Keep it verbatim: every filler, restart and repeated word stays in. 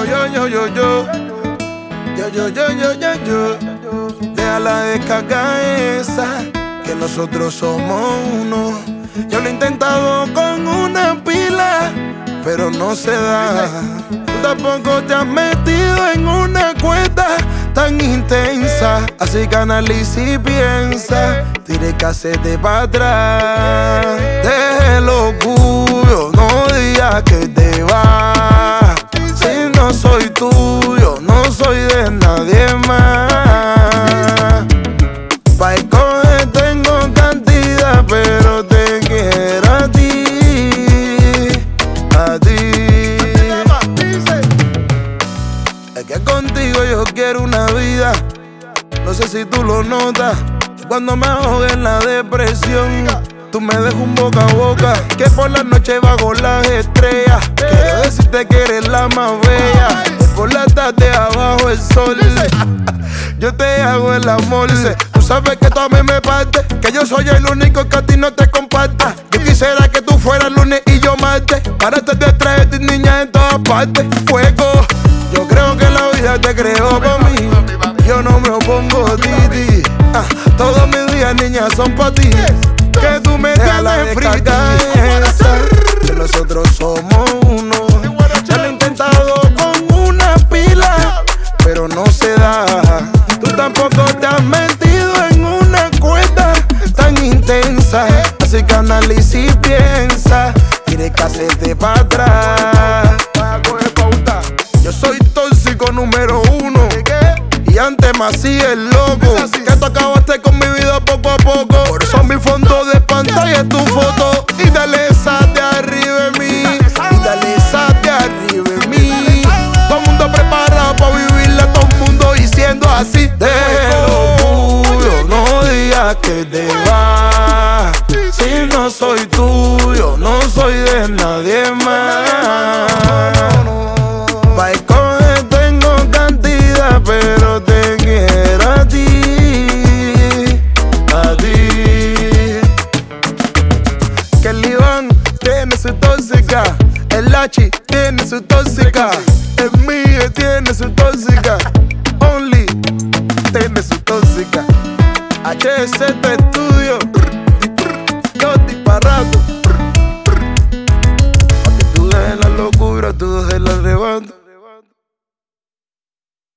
yo, yo, yo, yo, yo. Yo, yo, yo, yo, yo, yo. Deja la descarga esa, que nosotros somos uno. Yo lo he intentado con una pila, pero no se da. Tú tampoco te has metido en una cuenta tan intensa. Así que analiza y piensa, tire casete para atrás. Deje el orgullo, no digas que te vas. Si no soy tuyo, no soy de nadie más. Pa' escoger tengo cantidad, pero te quiero a ti, a ti. Es que contigo yo quiero una vida. No sé si tú lo notas. Cuando me ahogue en la depresión, tú me dejas un boca a boca. Que por la noche bajo las estrellas. Quiero decirte que eres la más bella. Que por la tarde abajo el sol. Yo te hago el amor. Tú sabes que tú a mí me parte. Que yo soy el único que a ti no te comparte. Yo quisiera que tú fueras lunes y yo martes. Para te traer tus niñas en todas partes. Fuego. Yo creo que la vida te creó para mí. Yo no me opongo a ti. Ah, todos mis días, niñas, son para ti. Que tú me tienes frita esa, que nosotros somos uno. Ya lo he intentado con una pila, pero no se da. Tú tampoco te has metido en una cuenta tan intensa. Así que analiza y piensa, tire casete para atrás. Yo soy tóxico número uno. Y antes me hacía el loco. Que tú acabaste con mi vida poco a poco. Por eso mi fondo de pantalla es tu foto. Y dale esa de arriba en mí. Y dale esa de arriba en mí. Todo el mundo preparado para vivirla. Todo el mundo diciendo así. Déjalo tuyo, no digas que te vas. Si no soy tuyo, no soy de nadie más. Pa' escoger tengo cantidad, pero te quiero a ti, a ti. Que el Iván tiene su tóxica, el Lachi tiene su tóxica, el Miguel tiene su tóxica, Only tiene su tóxica. H S esto es tú.